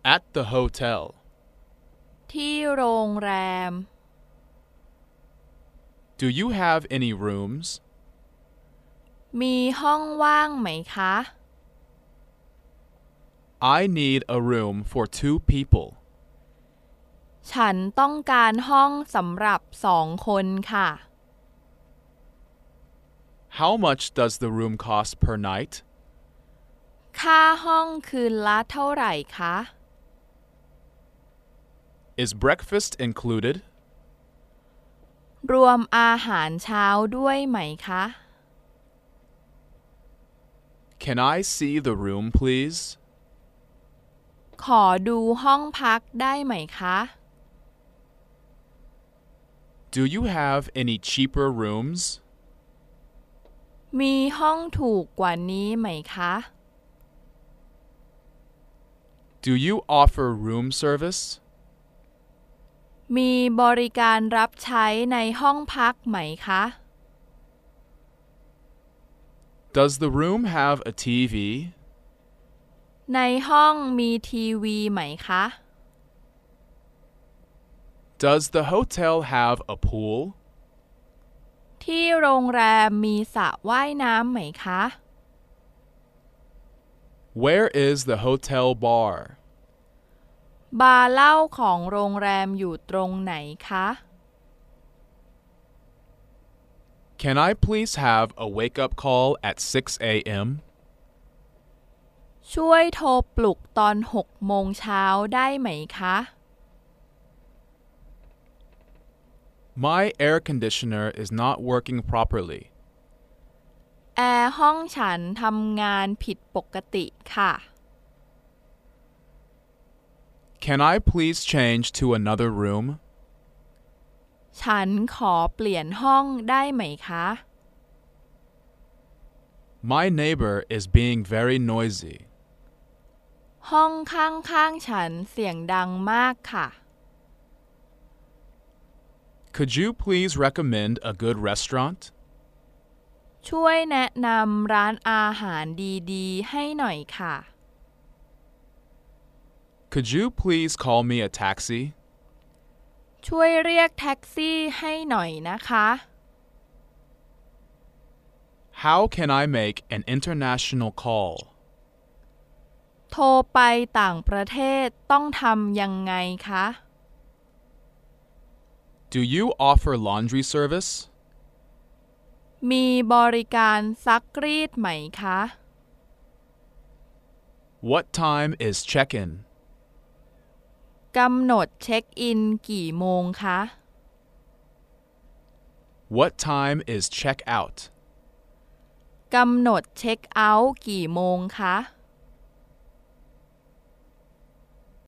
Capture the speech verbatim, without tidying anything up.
At the hotel. ที่โรงแรม Do you have any rooms? มีห้องว่างไหมคะ I need a room for two people. ฉันต้องการห้องสำหรับสองคนค่ะ How much does the room cost per night? ค่าห้องคืนละเท่าไหร่คะ Is breakfast included? รวมอาหารเช้าด้วยไหมคะ Can I see the room, please? ขอดูห้องพักได้ไหมคะ Do you have any cheaper rooms? มีห้องถูกกว่านี้ไหมคะ Do you offer room service? มีบริการรับใช้ในห้องพักไหมคะ Does the room have a ที วี? ในห้องมีทีวีไหมคะ Does the hotel have a pool? ที่โรงแรมมีสระว่ายน้ำไหมคะ Where is the hotel bar? บาร์เหล้าของโรงแรมอยู่ตรงไหนคะ Can I please have a wake-up call at six a.m.? ช่วยโทรปลุกตอนหกโมงเช้าได้ไหมคะ My air conditioner is not working properly. แอร์ห้องฉันทำงานผิดปกติค่ะ Can I please change to another room? ฉันขอเปลี่ยนห้องได้ไหมคะ My neighbor is being very noisy. ห้องข้างๆฉันเสียงดังมากค่ะ Could you please recommend a good restaurant? ช่วยแนะนำร้านอาหารดีๆให้หน่อยค่ะ Could you please call me a taxi? ช่วยเรียกแท็กซี่ให้หน่อยนะคะ How can I make an international call? โทรไปต่างประเทศต้องทำยังไงคะ Do you offer laundry service? มีบริการซักรีดไหมคะ What time is check-in? กำหนดเช็คอินกี่โมงคะ What time is check-out? กำหนดเช็คเอาท์กี่โมงคะ